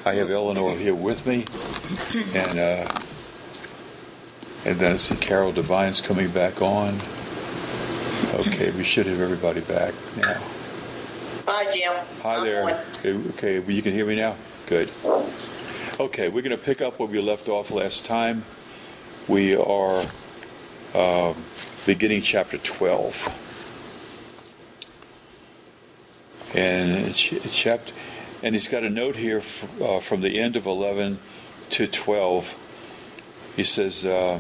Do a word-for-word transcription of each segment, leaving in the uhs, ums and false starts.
I have Eleanor here with me, and uh, and then I see Carol Devine's coming back on. Okay, we should have everybody back now. Hi, Jim. Hi there. Okay, okay, you can hear me now? Good. Okay, we're going to pick up where we left off last time. We are um, beginning chapter twelve. And chapter, and he's got a note here f- uh, from the end of eleven to twelve. He says uh,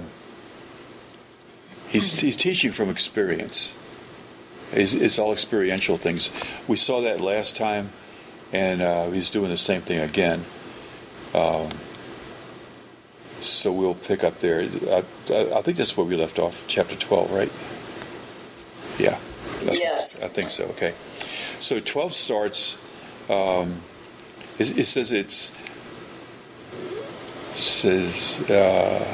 he's he's teaching from experience. It's, it's all experiential things. We saw that last time, and uh, he's doing the same thing again. Um, so we'll pick up there. I, I think that's where we left off, chapter twelve, right? Yeah. Yes. I think so. Okay. So twelve starts. Um, it, it says it's says. Uh,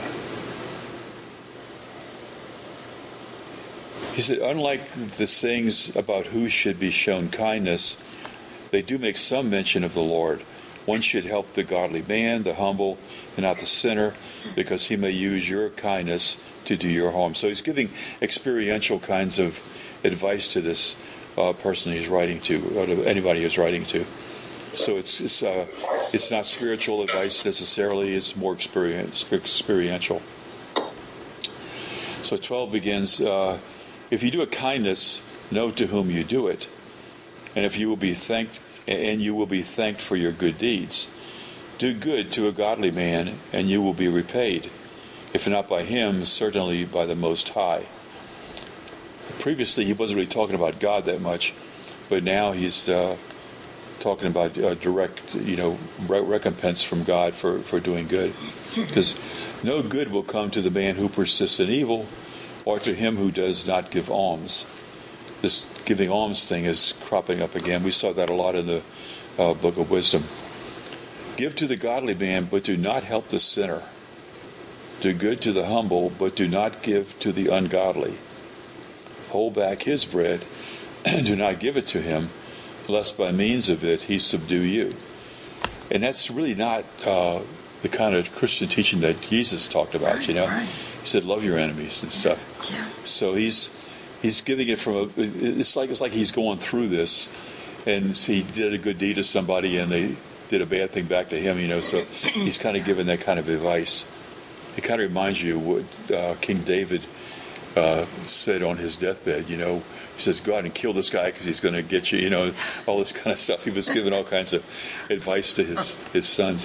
he said, unlike the sayings about who should be shown kindness, they do make some mention of the Lord. One should help the godly man, the humble, and not the sinner, because he may use your kindness to do your harm. So he's giving experiential kinds of advice to this uh, person he's writing to, or to anybody he's writing to. So it's it's uh, it's not spiritual advice necessarily. It's more experience, experiential. So twelve begins. Uh, if you do a kindness, know to whom you do it, and if you will be thanked, and you will be thanked for your good deeds. Do good to a godly man, and you will be repaid. If not by him, certainly by the Most High. Previously, he wasn't really talking about God that much, but now he's uh, talking about uh, direct, you know, recompense from God for, for doing good. Because no good will come to the man who persists in evil, or to him who does not give alms. This giving alms thing is cropping up again. We saw that a lot in the uh, Book of Wisdom. Give to the godly man, but do not help the sinner. Do good to the humble, but do not give to the ungodly. Hold back his bread, and do not give it to him, lest by means of it he subdue you. And that's really not uh, the kind of Christian teaching that Jesus talked about, right, you know. Right. He said, love your enemies and stuff. Yeah. So he's he's giving it from a, it's like it's like he's going through this, and he did a good deed to somebody, and they did a bad thing back to him, you know. So he's kind of giving that kind of advice. It kind of reminds you of what uh, King David uh, said on his deathbed, you know. He says, go out and kill this guy because he's going to get you, you know, all this kind of stuff. He was giving all kinds of advice to his, his sons.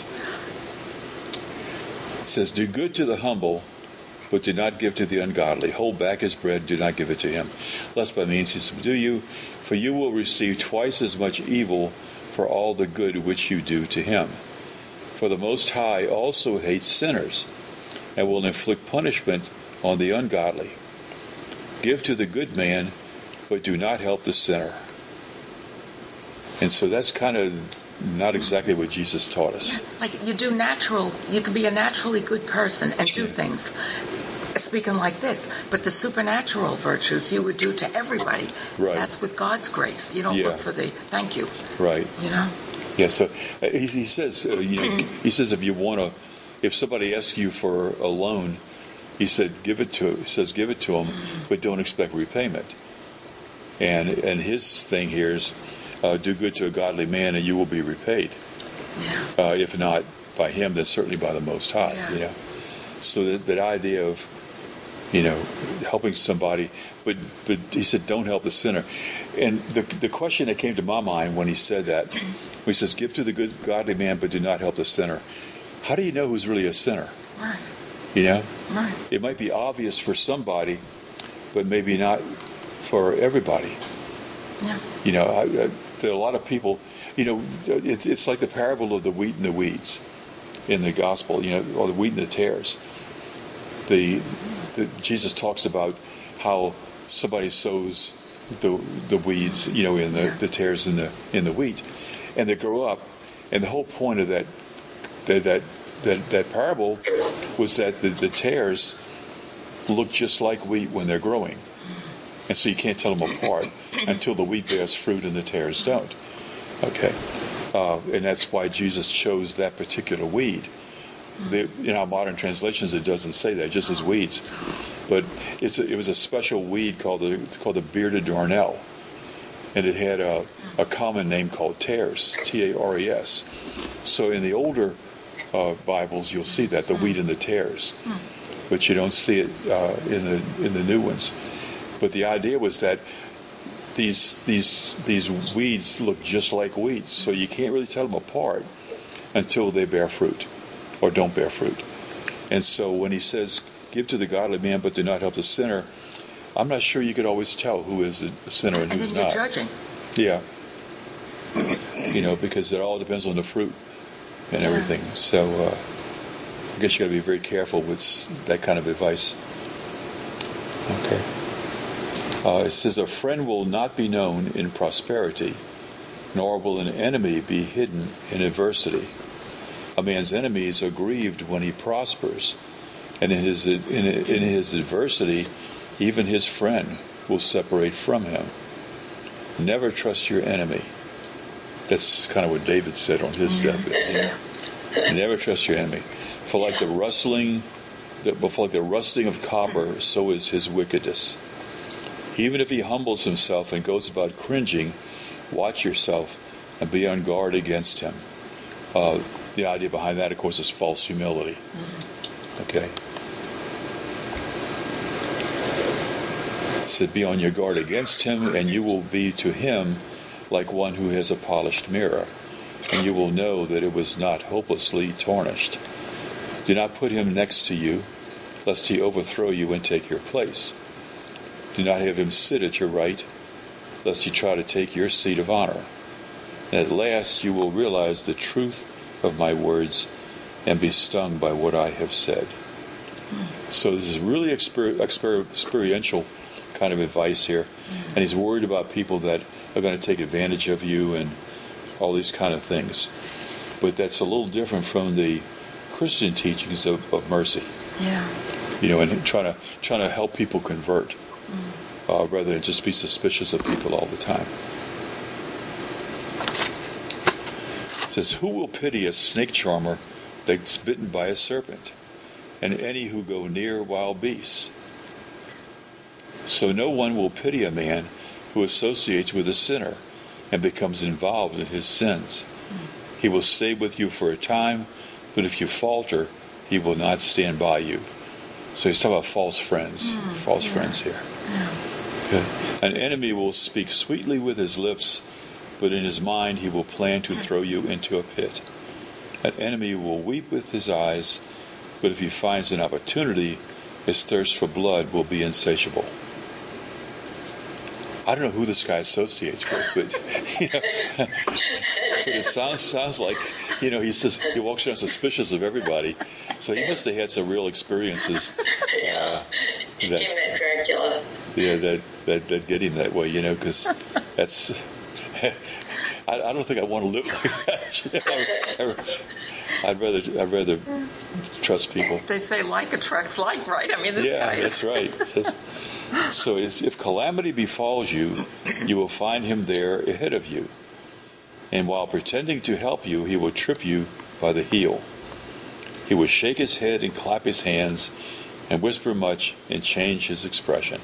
He says, do good to the humble, but do not give to the ungodly. Hold back his bread, do not give it to him, lest by means he subdue you, for you will receive twice as much evil for all the good which you do to him. For the Most High also hates sinners, and will inflict punishment on the ungodly. Give to the good man, but do not help the sinner. And so that's kind of not exactly what Jesus taught us. Like you do natural, you can be a naturally good person and do things, speaking like this, but the supernatural virtues you would do to everybody. Right. That's with God's grace. You don't Yeah. look for the thank you. Right. You know? Yeah, so uh, he, he says, uh, you know, he says if you want to, if somebody asks you for a loan, he said, give it to, he says, give it to them, but don't expect repayment. And and his thing here is, uh, do good to a godly man, and you will be repaid. Yeah. Uh, if not by him, then certainly by the Most High. Yeah. You know, so that, that idea of, you know, helping somebody, but but he said, don't help the sinner. And the the question that came to my mind when he said that, when he says, give to the good godly man, but do not help the sinner. How do you know who's really a sinner? Right. You know, Right. it might be obvious for somebody, but maybe not for everybody. Yeah. You know, I, I, there are a lot of people, you know, it, it's like the parable of the wheat and the weeds in the gospel, you know, or the wheat and the tares. The, the Jesus talks about how somebody sows the the weeds, you know, in the, Yeah. the tares in the in the wheat, and they grow up, and the whole point of that that that that, that parable was that the, the tares look just like wheat when they're growing. And so you can't tell them apart until the wheat bears fruit and the tares don't. Okay. uh, and that's why Jesus chose that particular weed. The, in our modern translations, it doesn't say that; it just says weeds. But it's a, it was a special weed called the called the bearded darnel, and it had a, a common name called tares, T A R E S. So in the older uh, Bibles, you'll see that the wheat and the tares, but you don't see it uh, in the in the new ones. But the idea was that these these these weeds look just like weeds, so you can't really tell them apart until they bear fruit or don't bear fruit. And so when he says, "Give to the godly man, but do not help the sinner," I'm not sure you could always tell who is a sinner and, and who's then you're not. Judging. Yeah. You know, because it all depends on the fruit and Yeah. everything. So uh, I guess you got to be very careful with that kind of advice. Okay. Uh, it says, "A friend will not be known in prosperity, nor will an enemy be hidden in adversity. A man's enemies are grieved when he prospers, and in his in, in his adversity, even his friend will separate from him. Never trust your enemy." That's kind of what David said on his deathbed. You know? Never trust your enemy. For like the rustling, the, for like the rusting of copper, so is his wickedness. Even if he humbles himself and goes about cringing, watch yourself and be on guard against him. Uh, the idea behind that, of course, is false humility. Okay. He said, "Be on your guard against him, and you will be to him like one who has a polished mirror, and you will know that it was not hopelessly tarnished. Do not put him next to you, lest he overthrow you and take your place. Do not have him sit at your right, lest he try to take your seat of honor. And at last you will realize the truth of my words and be stung by what I have said." So this is really exper- exper- experiential kind of advice here. And he's worried about people that are going to take advantage of you and all these kind of things. But that's a little different from the Christian teachings of, of mercy. Yeah. You know, and trying to trying to help people convert, uh, rather than just be suspicious of people all the time. It says, "Who will pity a snake charmer that's bitten by a serpent, and any who go near wild beasts? So no one will pity a man who associates with a sinner and becomes involved in his sins. He will stay with you for a time, but if you falter, he will not stand by you." So he's talking about false friends, mm, false yeah. friends here. Yeah. Okay. "An enemy will speak sweetly with his lips, but in his mind he will plan to throw you into a pit. An enemy will weep with his eyes, but if he finds an opportunity, his thirst for blood will be insatiable." I don't know who this guy associates with, but, you know, but it sounds sounds like, you know, he says he walks around suspicious of everybody. So he must have had some real experiences. Yeah. Uh, that, He met Dracula. Yeah, that, that that get him that way, you know, because that's. I, I don't think I want to live like that. You know? I, I'd rather I'd rather trust people. They say like attracts like, right? I mean, this yeah, guy is. that's right. It says, so it's, if calamity befalls you, you will find him there ahead of you. And while pretending to help you, he will trip you by the heel. He will shake his head and clap his hands and whisper much and change his expression.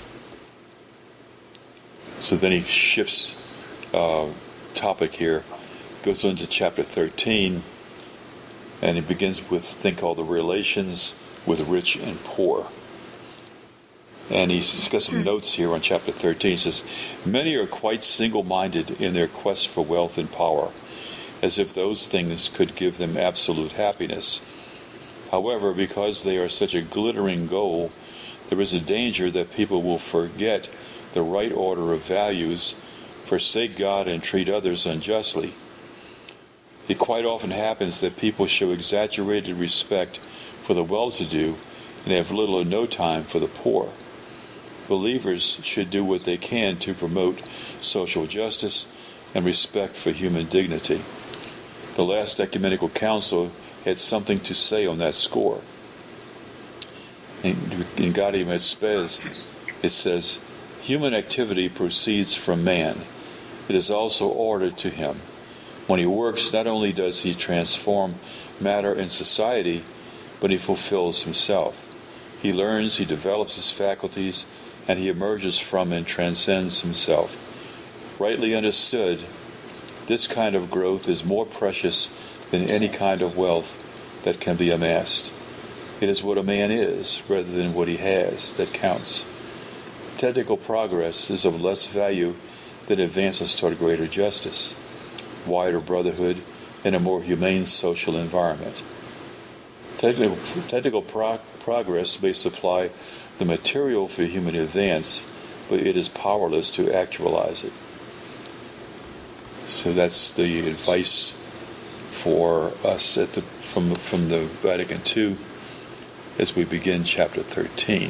So then he shifts uh, topic here, goes on to chapter thirteen, and he begins with a thing called the relations with rich and poor. And he's got some notes here on chapter thirteen. He says, "Many are quite single-minded in their quest for wealth and power, as if those things could give them absolute happiness. However, because they are such a glittering goal, there is a danger that people will forget the right order of values, forsake God, and treat others unjustly. It quite often happens that people show exaggerated respect for the well-to-do and have little or no time for the poor. Believers should do what they can to promote social justice and respect for human dignity. The last ecumenical council had something to say on that score. In, in Gaudium et Spes, it says, "Human activity proceeds from man. It is also ordered to him. When he works, not only does he transform matter and society, but he fulfills himself. He learns, he develops his faculties, and he emerges from and transcends himself. Rightly understood, this kind of growth is more precious than any kind of wealth that can be amassed. It is what a man is, rather than what he has, that counts. Technical progress is of less value than advances toward greater justice, wider brotherhood, and a more humane social environment. Technical, technical pro- progress may supply the material for human advance, but it is powerless to actualize it. So that's the advice for us at the from from the Vatican two as we begin chapter thirteen.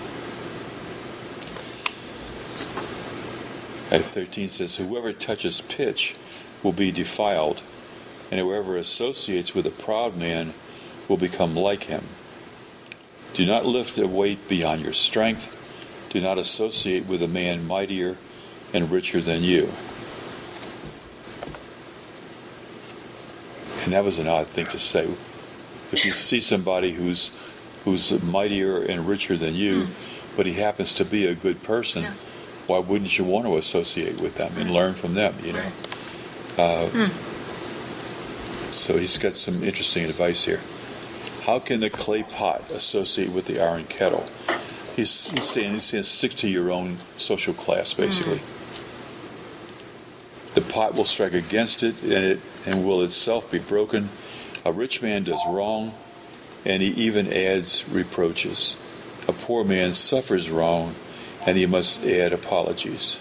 At thirteen says, "Whoever touches pitch will be defiled, and whoever associates with a proud man will become like him. Do not lift a weight beyond your strength. Do not associate with a man mightier and richer than you." And that was an odd thing to say. If you see somebody who's who's mightier and richer than you, mm. but he happens to be a good person, yeah. why wouldn't you want to associate with them and right. learn from them, you know? Uh, mm. So he's got some interesting advice here. How can the clay pot associate with the iron kettle? He's, he's saying he's saying stick to your own social class, basically. Mm. The pot will strike against it, and it and will itself be broken. A rich man does wrong, and he even adds reproaches. A poor man suffers wrong, and he must add apologies.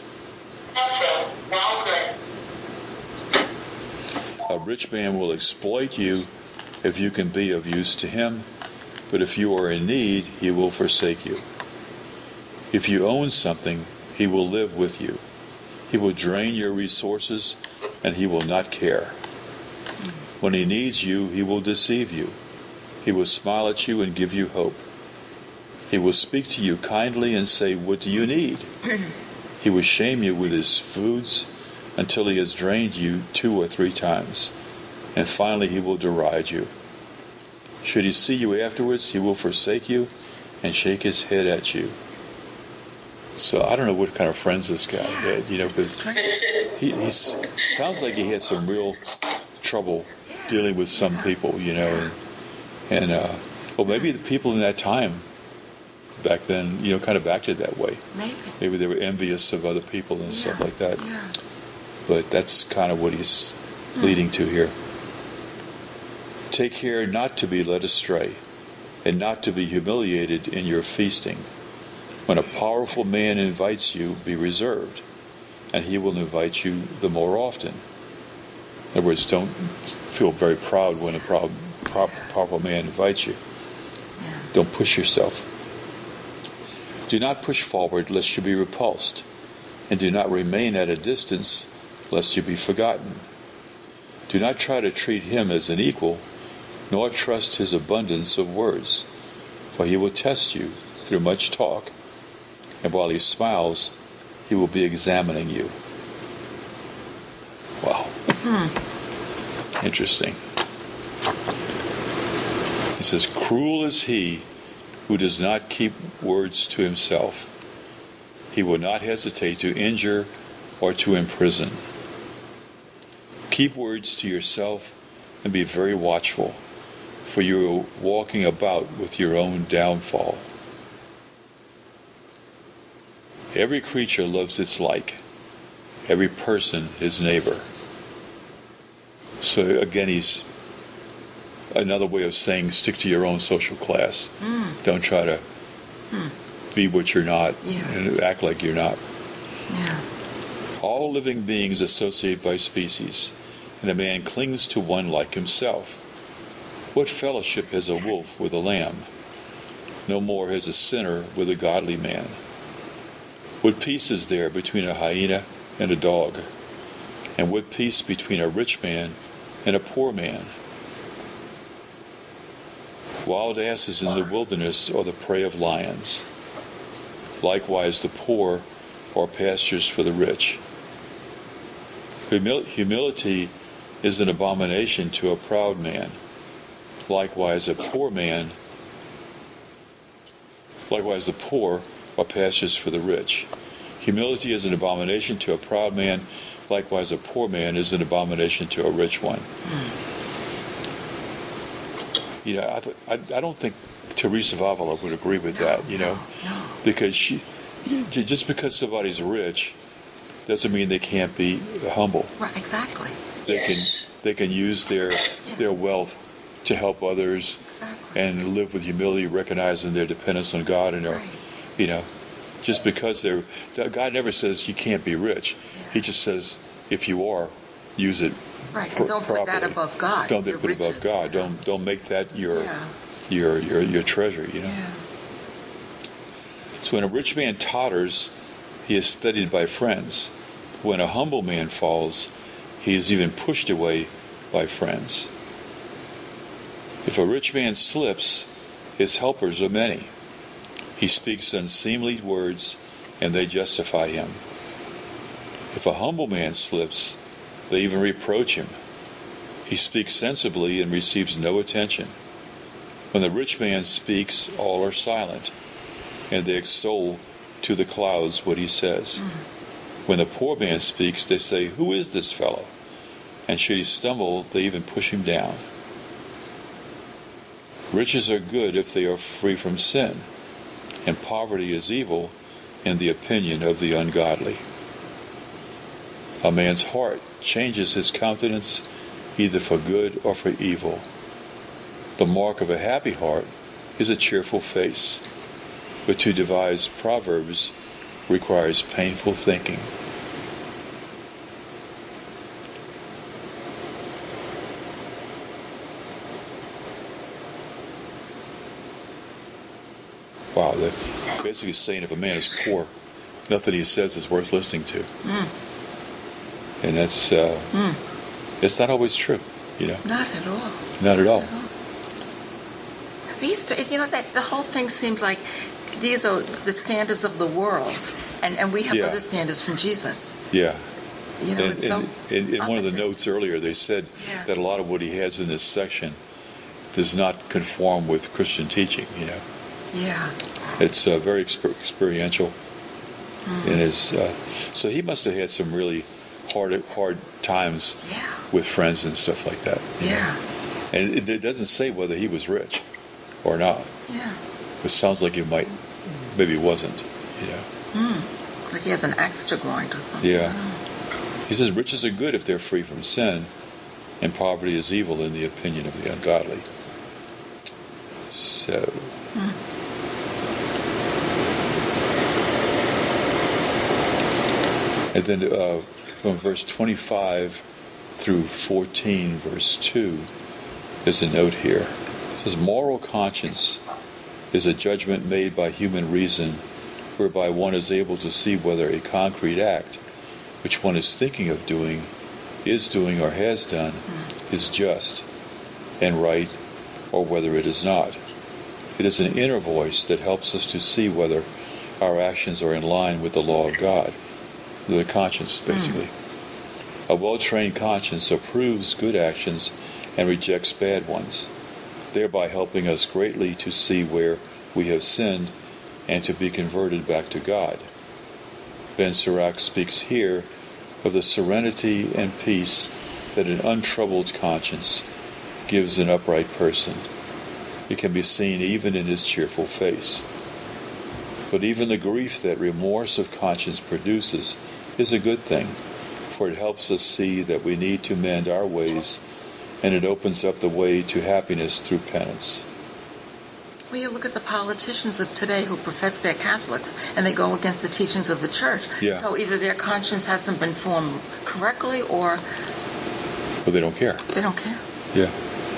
A rich man will exploit you if you can be of use to him, but if you are in need, he will forsake you. If you own something, he will live with you. He will drain your resources, and he will not care. When he needs you, he will deceive you. He will smile at you and give you hope. He will speak to you kindly and say, "What do you need?" He will shame you with his foods until he has drained you two or three times, and finally he will deride you. Should he see you afterwards, he will forsake you and shake his head at you. So I don't know what kind of friends this guy had, you know, because he he's, sounds like he had some real trouble dealing with some people, you know, and, and uh, well, maybe the people in that time back then, you know, kind of acted that way. Maybe. Maybe they were envious of other people and yeah. stuff like that. Yeah. But that's kind of what he's mm. leading to here. Take care not to be led astray, and not to be humiliated in your feasting. When a powerful man invites you, be reserved, and he will invite you the more often. In other words, don't feel very proud when a proud, powerful man invites you. Yeah. Don't push yourself. Do not push forward lest you be repulsed, and do not remain at a distance lest you be forgotten. Do not try to treat him as an equal, nor trust his abundance of words, for he will test you through much talk, and while he smiles, he will be examining you. Wow. Hmm. Interesting. He says, cruel is he who does not keep words to himself. He will not hesitate to injure or to imprison. Keep words to yourself and be very watchful, for you are walking about with your own downfall. Every creature loves its like, every person his neighbor. So again, he's another way of saying stick to your own social class. Mm. Don't try to mm. be what you're not yeah. and act like you're not. Yeah. All living beings associate by species, and a man clings to one like himself. What fellowship has a wolf with a lamb? No more has a sinner with a godly man. What peace is there between a hyena and a dog? And what peace between a rich man and a poor man? Wild asses in the wilderness are the prey of lions. Likewise, the poor are pastures for the rich. Humil- humility is an abomination to a proud man. Likewise, a poor man, likewise the poor are pastures for the rich. Humility is an abomination to a proud man. Likewise, a poor man is an abomination to a rich one. Mm. You know, I, th- I, I don't think Teresa of Avila would agree with no, that, you know, no, no. because she, just because somebody's rich doesn't mean they can't be humble. Right, exactly. They Yes. can they can use their Yeah. their wealth to help others Exactly. and live with humility, recognizing their dependence on God, and their, Right. you know, just because they're God never says you can't be rich. Yeah. He just says if you are, use it. Right, pr- and don't put that properly. above God. Don't your put it above riches, God. you know. Don't don't make that your Yeah. your, your your treasure. You know. Yeah. So when a rich man totters, he is steadied by friends. When a humble man falls, he is even pushed away by friends. If a rich man slips, his helpers are many. He speaks unseemly words, and they justify him. If a humble man slips, they even reproach him. He speaks sensibly and receives no attention. When the rich man speaks, all are silent, and they extol to the clouds what he says. Mm. When the poor man speaks, they say, "Who is this fellow?" And should he stumble, they even push him down. Riches are good if they are free from sin, and poverty is evil in the opinion of the ungodly. A man's heart changes his countenance either for good or for evil. The mark of a happy heart is a cheerful face, but to devise proverbs requires painful thinking. Wow, they're basically saying if a man is poor, nothing he says is worth listening to. Mm. And that's uh, mm. it's not always true, you know. Not at all. Not at all. Not at all. We used to, you know, that the whole thing seems like these are the standards of the world, and, and we have Yeah. other standards from Jesus. Yeah. You know, And, it's so and, and in one of the opposite. notes earlier, they said Yeah. that a lot of what he has in this section does not conform with Christian teaching, you know. Yeah. It's uh, very exper- experiential. Mm-hmm. And is, uh, so he must have had some really hard hard times Yeah. with friends and stuff like that. Yeah. And it, it doesn't say whether he was rich or not. Yeah. It sounds like he might, maybe wasn't, you know. Mm. Like he has an axe to grind or something. Yeah. Oh. He says riches are good if they're free from sin, and poverty is evil in the opinion of the ungodly. So. Mm. And then uh, from verse twenty-five through fourteen, verse two, there's a note here. It says, moral conscience is a judgment made by human reason, whereby one is able to see whether a concrete act, which one is thinking of doing, is doing or has done, mm. is just and right, or whether it is not. It is an inner voice that helps us to see whether our actions are in line with the law of God. The conscience, basically. Mm. A well-trained conscience approves good actions and rejects bad ones, thereby helping us greatly to see where we have sinned and to be converted back to God. Ben Sirach speaks here of the serenity and peace that an untroubled conscience gives an upright person. It can be seen even in his cheerful face. But even the grief that remorse of conscience produces is a good thing, for it helps us see that we need to mend our ways, and it opens up the way to happiness through penance. Well, you look at the politicians of today who profess they're Catholics, and they go against the teachings of the church. Yeah. So either their conscience hasn't been formed correctly, or But they don't care. they don't care. Yeah.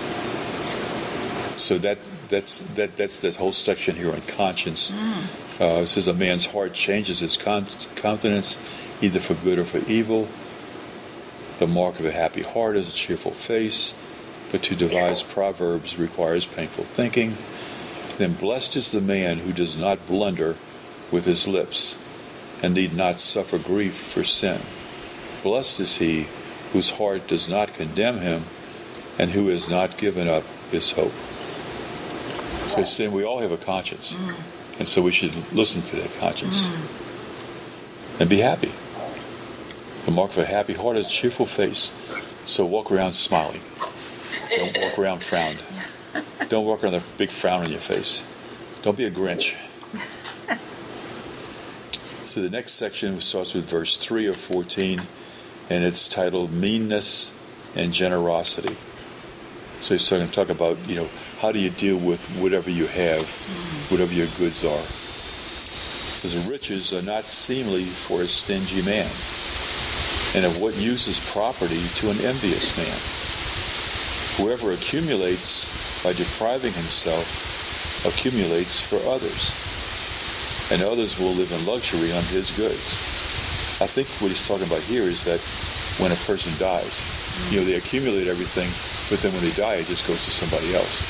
So that that's that that's that whole section here on conscience. Mm. Uh, it says a man's heart changes his con- countenance either for good or for evil. The mark of a happy heart is a cheerful face, but to devise proverbs requires painful thinking. Then blessed is the man who does not blunder with his lips, and need not suffer grief for sin. Blessed is he whose heart does not condemn him, and who has not given up his hope. So he's saying we all have a conscience, mm. and so we should listen to that conscience mm. and be happy. The mark of a happy heart is a cheerful face. So walk around smiling. Don't walk around frowned. Don't walk around with a big frown on your face. Don't be a Grinch. So the next section starts with verse three of fourteen, and it's titled Meanness and Generosity. So he's going to talk about, you know, how do you deal with whatever you have, whatever your goods are. It says, riches are not seemly for a stingy man, and of what use is property to an envious man? Whoever accumulates by depriving himself accumulates for others, and others will live in luxury on his goods. I think what he's talking about here is that when a person dies, you know, they accumulate everything, but then when they die, it just goes to somebody else.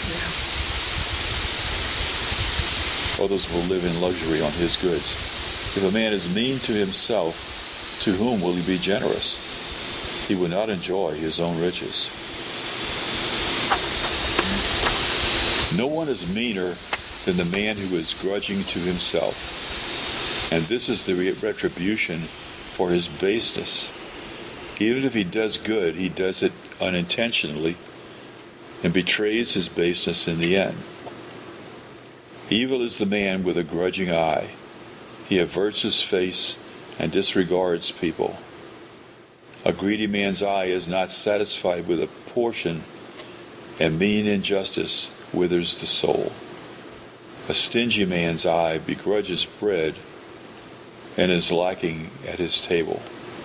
Yeah. Others will live in luxury on his goods. If a man is mean to himself, to whom will he be generous? He will not enjoy his own riches. No one is meaner than the man who is grudging to himself, and this is the retribution for his baseness. Even if he does good, he does it unintentionally and betrays his baseness in the end. Evil is the man with a grudging eye. He averts his face and disregards people. A greedy man's eye is not satisfied with a portion, and mean injustice withers the soul. A stingy man's eye begrudges bread and is lacking at his table.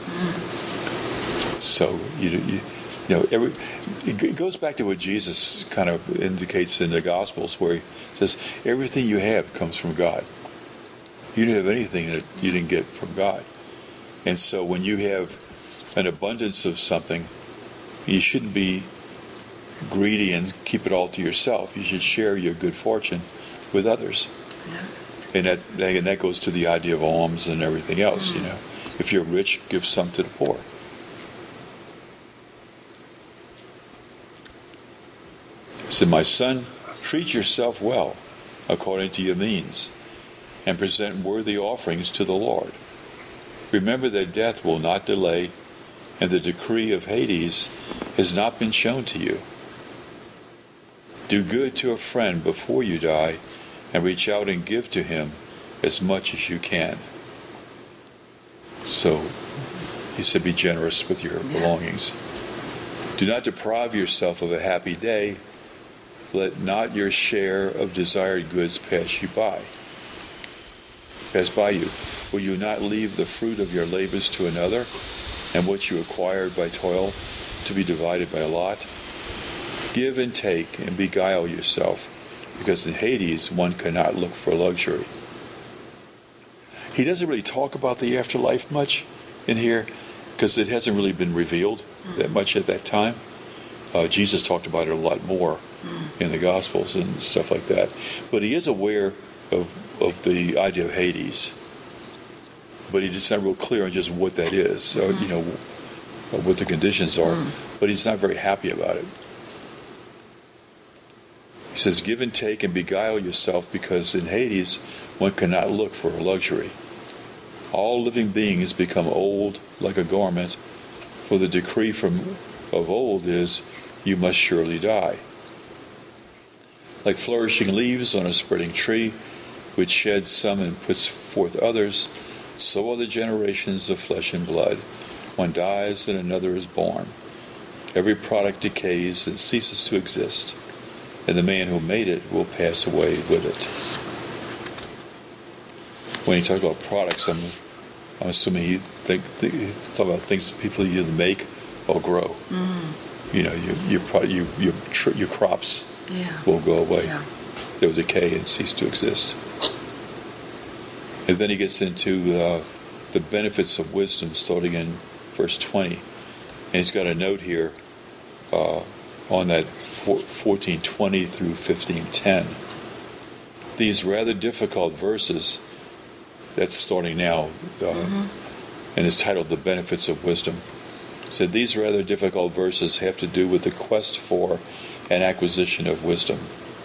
So, you, you, you know, every, it goes back to what Jesus kind of indicates in the Gospels, where he says, everything you have comes from God. You don't have anything that you didn't get from God. And so when you have an abundance of something, you shouldn't be greedy and keep it all to yourself. You should share your good fortune with others. Yeah. And that, and that goes to the idea of alms and everything else, mm-hmm. you know. If you're rich, give some to the poor. He said, my son, treat yourself well according to your means, and present worthy offerings to the Lord. Remember that death will not delay, and the decree of Hades has not been shown to you. Do good to a friend before you die, and reach out and give to him as much as you can. So, he said, be generous with your belongings. Do not deprive yourself of a happy day. Let not your share of desired goods pass you by. Pass by you. Will you not leave the fruit of your labors to another, and what you acquired by toil to be divided by lot? Give and take and beguile yourself, because in Hades one cannot look for luxury. He doesn't really talk about the afterlife much in here, because it hasn't really been revealed that much at that time. Uh, Jesus talked about it a lot more in the Gospels and stuff like that. But he is aware of, of the idea of Hades. But he's just not real clear on just what that is, or, you know, what the conditions are. Mm. But he's not very happy about it. He says, give and take and beguile yourself, because in Hades one cannot look for a luxury. All living beings become old like a garment, for the decree from of old is, you must surely die. Like flourishing leaves on a spreading tree, which sheds some and puts forth others, so are the generations of flesh and blood. One dies and another is born. Every product decays and ceases to exist, and the man who made it will pass away with it. When he talks about products, I'm, I'm assuming he think, think, he's talking about things that people either make or grow. Mm. You know, your your pro- your your, tr- your crops yeah. will go away. Yeah. They will decay and cease to exist. And then he gets into uh, the benefits of wisdom, starting in verse twenty. And he's got a note here uh, on that fourteen twenty through fifteen ten. These rather difficult verses, that's starting now, uh, mm-hmm. and it's titled The Benefits of Wisdom. So these rather difficult verses have to do with the quest for and acquisition of wisdom.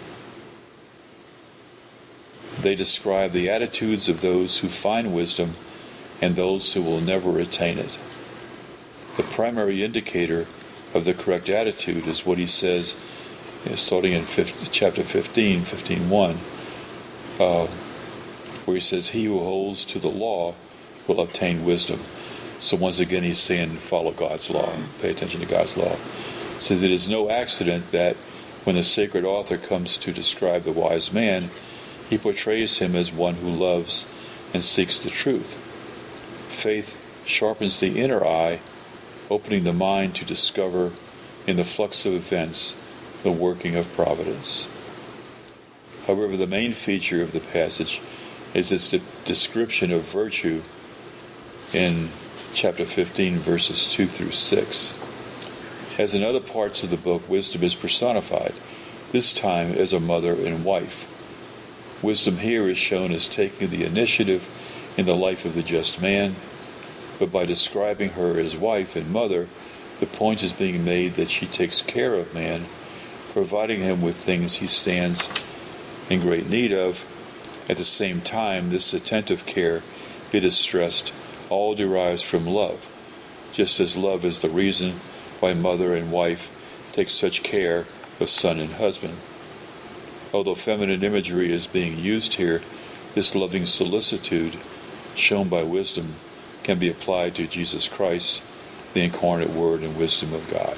They describe the attitudes of those who find wisdom and those who will never attain it. The primary indicator of the correct attitude is what he says, you know, starting in chapter fifteen, fifteen one, uh, where he says, "He who holds to the law will obtain wisdom." So once again, he's saying, follow God's law, pay attention to God's law. So it is no accident that when the sacred author comes to describe the wise man, he portrays him as one who loves and seeks the truth. Faith sharpens the inner eye, opening the mind to discover in the flux of events the working of providence. However, the main feature of the passage is its de- description of virtue in chapter fifteen, verses two through six. As in other parts of the book, wisdom is personified, this time as a mother and wife. Wisdom here is shown as taking the initiative in the life of the just man, but by describing her as wife and mother, the point is being made that she takes care of man, providing him with things he stands in great need of. At the same time, this attentive care, it is stressed, all derives from love, just as love is the reason why mother and wife take such care of son and husband. Although feminine imagery is being used here, this loving solicitude shown by wisdom can be applied to Jesus Christ, the incarnate Word and wisdom of God.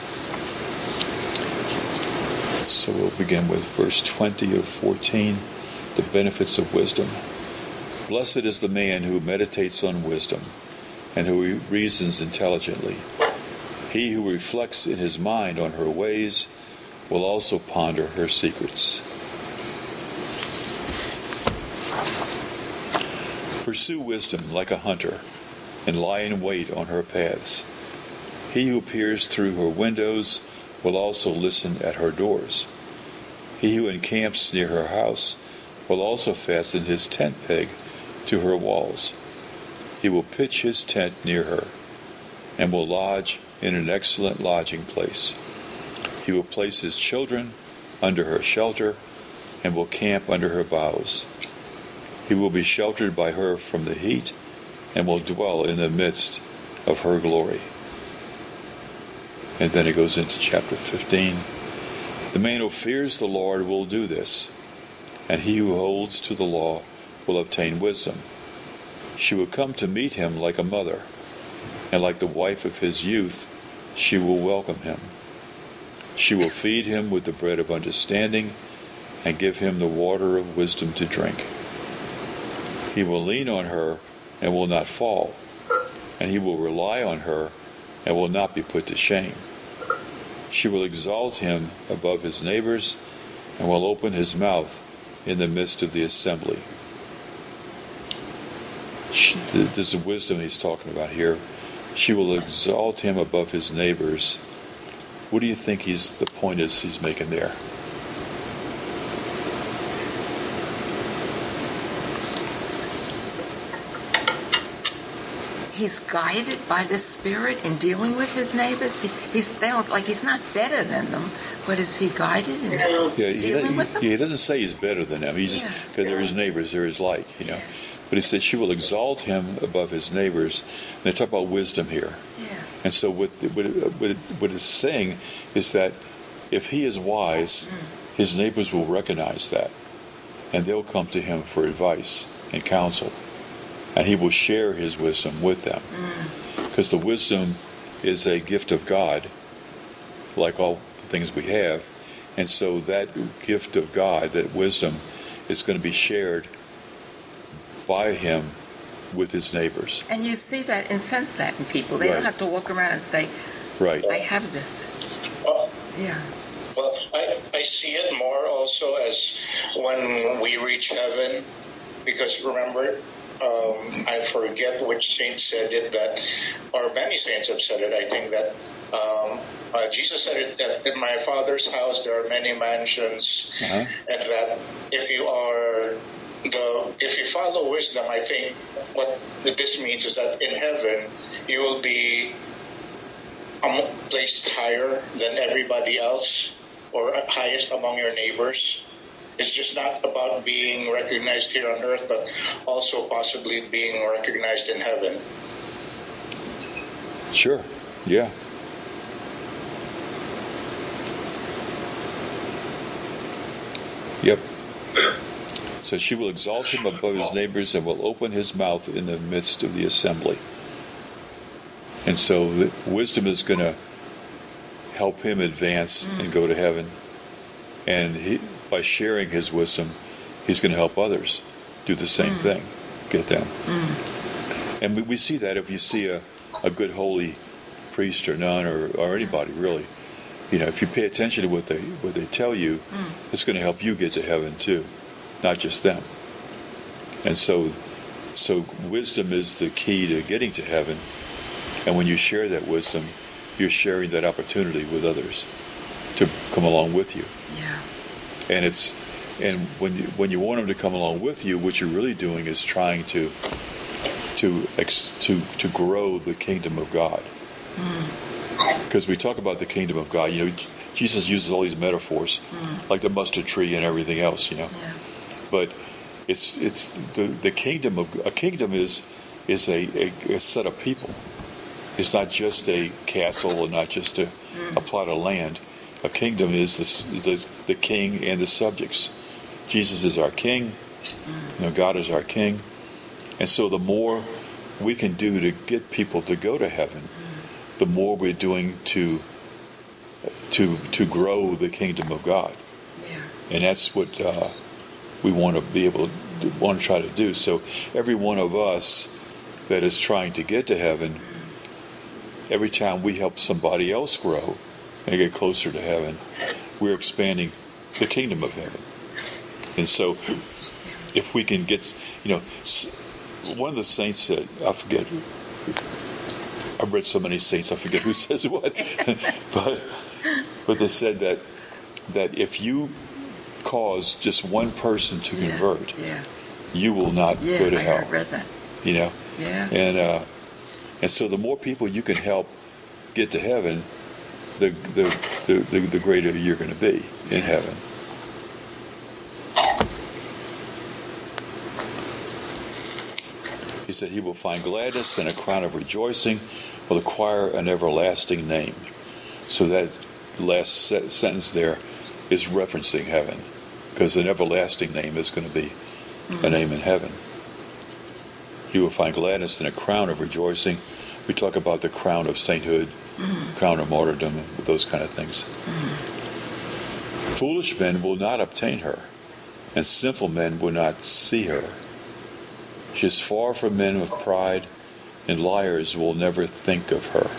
So we'll begin with verse twenty of fourteen, the benefits of wisdom. Blessed is the man who meditates on wisdom and who reasons intelligently. He who reflects in his mind on her ways will also ponder her secrets. Pursue wisdom like a hunter and lie in wait on her paths. He who peers through her windows will also listen at her doors. He who encamps near her house will also fasten his tent peg to her walls. He will pitch his tent near her and will lodge in an excellent lodging place. He will place his children under her shelter and will camp under her boughs. He will be sheltered by her from the heat and will dwell in the midst of her glory. And then it goes into chapter fifteen. The man who fears the Lord will do this, and he who holds to the law will obtain wisdom. She will come to meet him like a mother, and like the wife of his youth, she will welcome him. She will feed him with the bread of understanding and give him the water of wisdom to drink. He will lean on her and will not fall, and he will rely on her and will not be put to shame. She will exalt him above his neighbors and will open his mouth in the midst of the assembly. She, this is wisdom he's talking about here. She will exalt him above his neighbors. What do you think he's the point is he's making there? He's guided by the Spirit in dealing with his neighbors. He, he's they don't like he's not better than them, but is he guided in yeah, dealing he, with them? He doesn't say he's better than them. He's Yeah. just because they're his neighbors, they're his like, you know. But he says she will exalt him above his neighbors. And they talk about wisdom here. Yeah. And so what what it, what, it, what it's saying is that if he is wise, mm. his neighbors will recognize that, and they'll come to him for advice and counsel. And he will share his wisdom with them. Because mm. the wisdom is a gift of God, like all the things we have. And so that gift of God, that wisdom, is going to be shared by him with his neighbors. And you see that and sense that in people. They Right. don't have to walk around and say, Right. I have this. Well, Yeah. well I, I see it more also as when we reach heaven, because remember, um, I forget which saint said it, that, or many saints have said it, I think that um, uh, Jesus said it, that in my Father's house there are many mansions, uh-huh. and that if you are the, if you follow wisdom, I think what this means is that in heaven you will be um, placed higher than everybody else or highest among your neighbors. It's just not about being recognized here on earth, but also possibly being recognized in heaven. Sure. Yeah. Yep. So she will exalt him above his neighbors and will open his mouth in the midst of the assembly. And so the wisdom is going to help him advance mm. and go to heaven. And he, by sharing his wisdom, he's going to help others do the same mm. thing, get them. Mm. And we, we see that if you see a, a good holy priest or nun or, or anybody, really. You know, if you pay attention to what they what they tell you, mm. it's going to help you get to heaven too, not just them. And so, so wisdom is the key to getting to heaven. And when you share that wisdom, you're sharing that opportunity with others to come along with you. Yeah. And it's and when you when you want them to come along with you, what you're really doing is trying to to ex, to to grow the kingdom of God. Because mm. we talk about the kingdom of God, you know, Jesus uses all these metaphors, mm. like the mustard tree and everything else, you know. Yeah. But it's it's the the kingdom of a kingdom is is a, a, a set of people. It's not just a castle or not just a, mm. a plot of land. A kingdom is the, the the king and the subjects. Jesus is our king. Mm. You know, God is our king. And so the more we can do to get people to go to heaven, mm. the more we're doing to to to grow the kingdom of God. Yeah. And that's what uh, we want to be able to want to try to do. So every one of us that is trying to get to heaven, every time we help somebody else grow and get closer to heaven, we're expanding the kingdom of heaven. And so if we can get, you know, one of the saints said, I forget, I've read so many saints, I forget who says what, but but they said that that if you cause just one person to yeah, convert, yeah. you will not yeah, go to I hell. I read that. You know? Yeah. And uh, and so the more people you can help get to heaven, the the the, the, the greater you're going to be in heaven. He said he will find gladness and a crown of rejoicing, will acquire an everlasting name. So that last se- sentence there is referencing heaven, because an everlasting name is going to be mm-hmm. a name in heaven. He will find gladness and a crown of rejoicing. We talk about the crown of sainthood, mm-hmm. crown of martyrdom, those kind of things. Mm-hmm. Foolish men will not obtain her, and sinful men will not see her. She is far from men with pride, and liars will never think of her.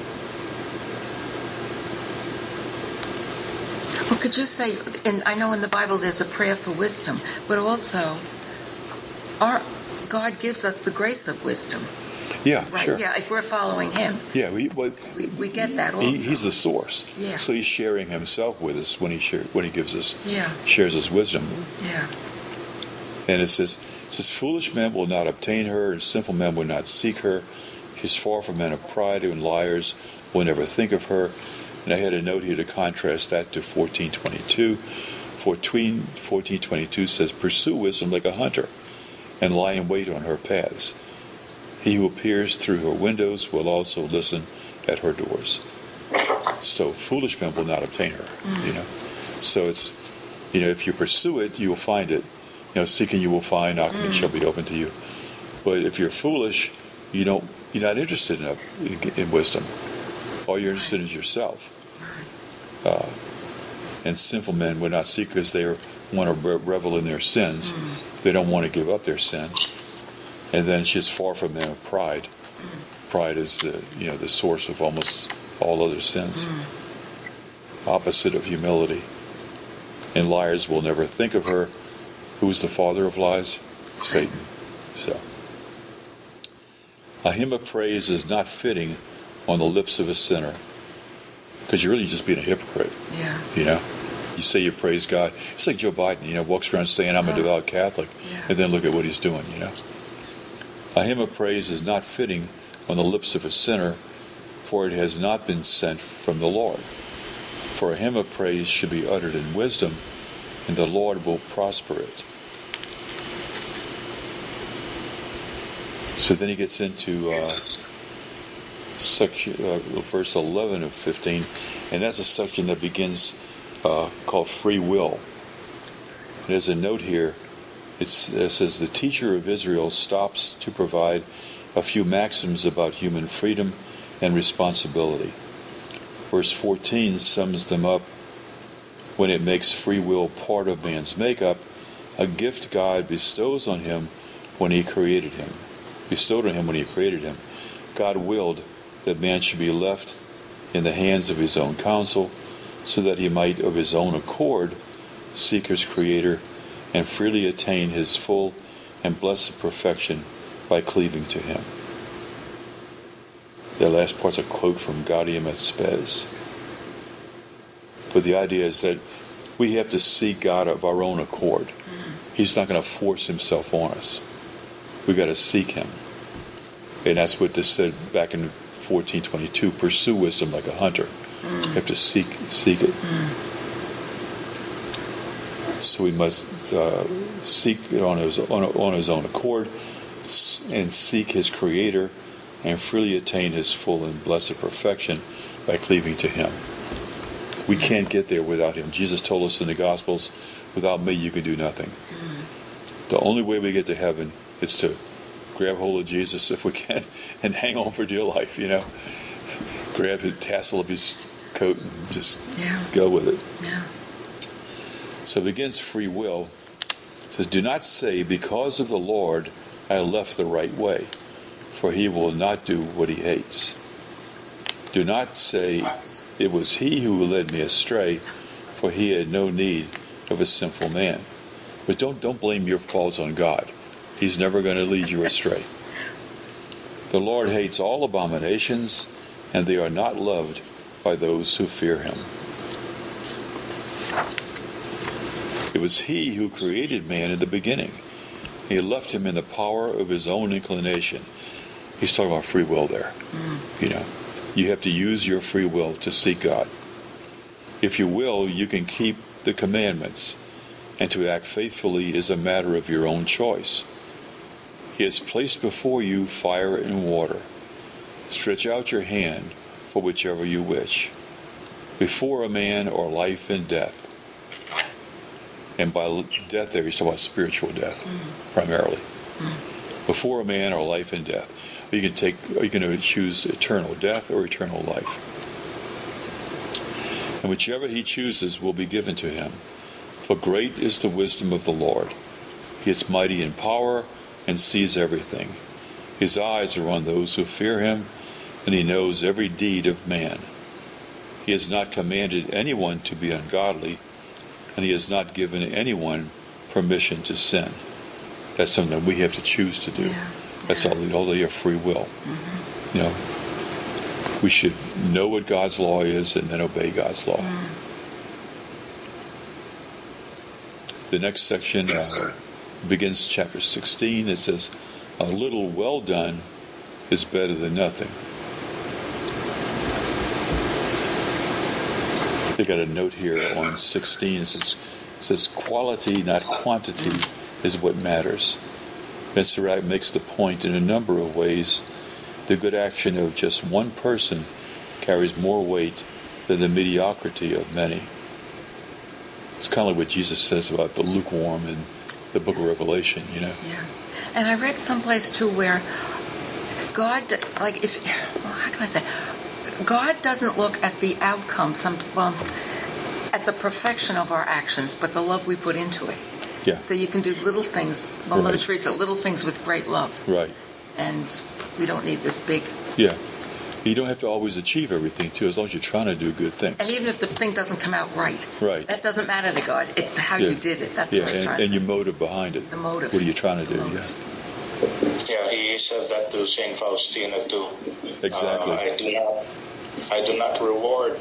Well, could you say, and I know in the Bible there's a prayer for wisdom, but also our God gives us the grace of wisdom. Yeah, right? sure. Yeah, if we're following Him. Yeah, we well, we, we get that also. He, he's the source. Yeah. So He's sharing Himself with us when He share, when He gives us yeah. shares His wisdom. Yeah. And it says, it says, foolish men will not obtain her, and sinful men will not seek her. She's far from men of pride, and liars will never think of her. And I had a note here to contrast that to fourteen twenty-two. fourteen twenty-two says, pursue wisdom like a hunter, and lie in wait on her paths. He who peers through her windows will also listen at her doors. So foolish men will not obtain her. Mm. You know, so it's, you know, if you pursue it, you will find it. You know, seeking you will find, knocking mm. it shall be open to you. But if you're foolish, you don't, you're not interested in, in, in wisdom. All you're interested in is yourself. Uh, and sinful men will not seek because they want to re- revel in their sins. Mm. They don't want to give up their sin. And then she's far from men of pride. Mm. Pride is the, you know, the source of almost all other sins. Mm. Opposite of humility. And liars will never think of her. Who's the father of lies? Satan. So, a hymn of praise is not fitting on the lips of a sinner, because you're really just being a hypocrite. Yeah. You know, you say you praise God. It's like Joe Biden. You know, walks around saying I'm a devout Catholic, yeah. and then look at what he's doing. You know, a hymn of praise is not fitting on the lips of a sinner, for it has not been sent from the Lord. For a hymn of praise should be uttered in wisdom, and the Lord will prosper it. So then he gets into uh, section, uh, verse eleven of fifteen, and that's a section that begins uh, called free will. There's a note here. It's, it says, the teacher of Israel stops to provide a few maxims about human freedom and responsibility. Verse fourteen sums them up when it makes free will part of man's makeup, a gift God bestows on him when he created him. Bestowed on him when he created him. God willed that man should be left in the hands of his own counsel, so that he might of his own accord seek his Creator and freely attain his full and blessed perfection by cleaving to him. The last part's a quote from Gaudium et Spes. But the idea is that we have to seek God of our own accord. Mm-hmm. He's not going to force himself on us. We've got to seek him. And that's what this said back in fourteen twenty-two, pursue wisdom like a hunter. Mm. You have to seek seek it. Mm. So we must uh, seek it on his, on, on his own accord and seek his Creator and freely attain his full and blessed perfection by cleaving to him. We can't get there without him. Jesus told us in the Gospels, without me you can do nothing. Mm. The only way we get to heaven is to grab hold of Jesus if we can and hang on for dear life, you know. Grab the tassel of his coat and just yeah. go with it. Yeah. So it begins free will. It says, do not say, because of the Lord I left the right way, for he will not do what he hates. Do not say, it was he who led me astray, for he had no need of a sinful man. But don't don't blame your faults on God. He's never going to lead you astray. The Lord hates all abominations, and they are not loved by those who fear him. It was he who created man in the beginning. He left him in the power of his own inclination. He's talking about free will there. Mm. You know, you have to use your free will to seek God. If you will, you can keep the commandments, and to act faithfully is a matter of your own choice. He has placed before you fire and water. Stretch out your hand for whichever you wish. Before a man are life and death. And by death there, he's talking about spiritual death, mm. primarily. Mm. Before a man are life and death. You can take, you can choose eternal death or eternal life. And whichever he chooses will be given to him. For great is the wisdom of the Lord. He is mighty in power and sees everything. His eyes are on those who fear him, and he knows every deed of man. He has not commanded anyone to be ungodly, and he has not given anyone permission to sin. That's something that we have to choose to do. Yeah. That's all the all your free will. Mm-hmm. You know, we should know what God's law is and then obey God's law. Mm. The next section uh, begins chapter sixteen. It says, a little well done is better than nothing. They got a note here on sixteen. It says, it says quality, not quantity, is what matters. Mister Wright makes the point in a number of ways. The good action of just one person carries more weight than the mediocrity of many. It's kind of like what Jesus says about the lukewarm in the book of Revelation, you know. Yeah. And I read someplace too where God, like if, well, how can I say, God doesn't look at the outcome, some, well, at the perfection of our actions, but the love we put into it. Yeah. So you can do little things, well, Mother Teresa, little things with great love. Right. And we don't need this big. Yeah. You don't have to always achieve everything, too, as long as you're trying to do good things. And even if the thing doesn't come out right, right. that doesn't matter to God. It's how yeah. you did it. That's yeah. what he's trying and, to and say. your motive behind it. The motive. What are you trying to do? Yeah. Yeah, he said that to Saint Faustina too. Exactly. Uh, I do not, I do not reward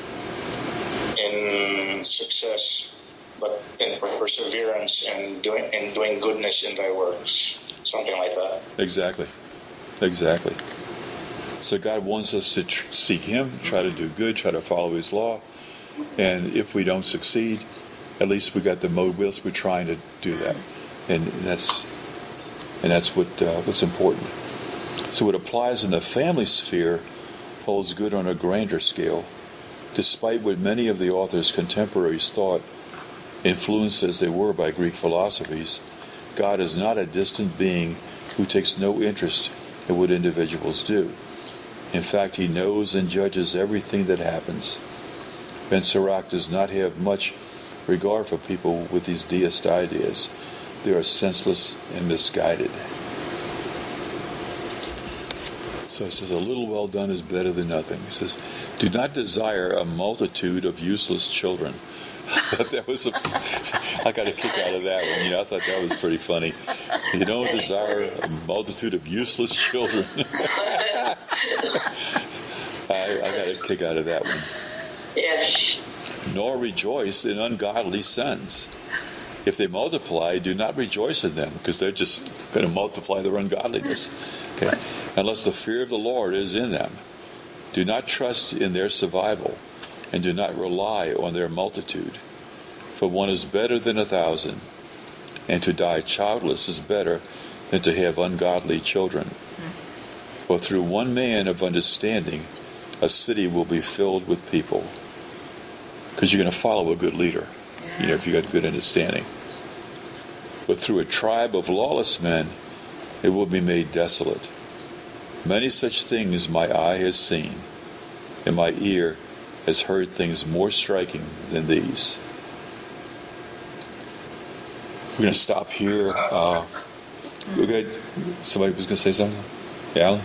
in success, but in perseverance and doing in doing goodness in thy works. Something like that. Exactly. Exactly. So God wants us to tr- seek Him, try to do good, try to follow His law. And if we don't succeed, at least we got the mode. Whilst we're trying to do that, and that's and that's what uh, what's important. So what applies in the family sphere holds good on a grander scale, despite what many of the author's contemporaries thought, influenced as they were by Greek philosophies. God is not a distant being who takes no interest in what individuals do. In fact, He knows and judges everything that happens. Ben Sirach does not have much regard for people with these deist ideas. They are senseless and misguided. So he says, a little well done is better than nothing. He says, do not desire a multitude of useless children. I thought that was a, I got a kick out of that one. Yeah, I thought that was pretty funny. You don't desire a multitude of useless children. I, I got a kick out of that one. Yes. Nor rejoice in ungodly sons. If they multiply, do not rejoice in them, because they're just going to multiply their ungodliness. Okay, unless the fear of the Lord is in them. Do not trust in their survival, and do not rely on their multitude. For one is better than a thousand, and to die childless is better than to have ungodly children. For through one man of understanding, a city will be filled with people. Because you're going to follow a good leader, you know, if you got good understanding. But through a tribe of lawless men, it will be made desolate. Many such things my eye has seen, and my ear has heard things more striking than these. We're going to stop here. Uh, we're good. Somebody was going to say something? Yeah, Alan?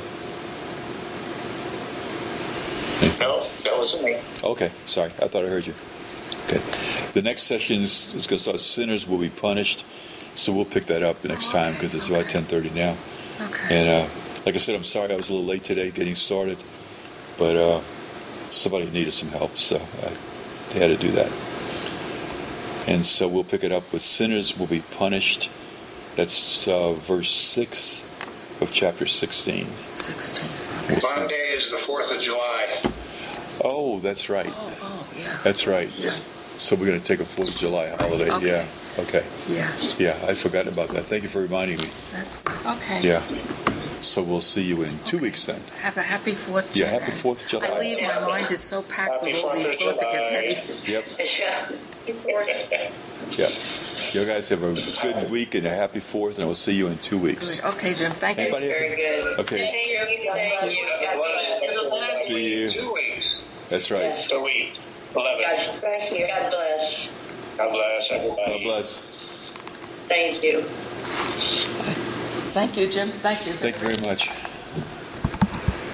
No, that wasn't me. Okay, sorry. I thought I heard you. Okay. The next session is, is going to start. Sinners will be punished. So we'll pick that up the next okay, time, because it's okay. about ten thirty now. Okay. And uh, like I said, I'm sorry I was a little late today getting started. But uh, somebody needed some help, so I, they had to do that. And so we'll pick it up with sinners will be punished. That's uh, verse six of chapter sixteen. sixteen. We'll see. Monday is the fourth of July. Oh, that's right. Oh, oh, yeah. That's right. Yeah. So we're going to take a fourth of July holiday. Okay. Yeah. Okay. Yeah. Yeah, I'd forgotten about that. Thank you for reminding me. That's good. Okay. Yeah. So we'll see you in two Okay. weeks then. Have a happy Fourth of Yeah, July. happy Fourth of July. I leave, my Yeah. mind is so packed Happy with all Fourth these of thoughts, it July. gets heavy. Yep. Yeah. Yeah. You guys have a good week and a happy Fourth, and we'll see you in two weeks. Good. Okay, Jim. Thank you. Anybody have- Very good. Okay. Thank you. Thank you. God bless. See you. Two weeks. That's right. A week. Eleven. God, thank you. God bless. God bless everybody. God bless. Thank you. Thank you, Jim. Thank you. Thank you very much.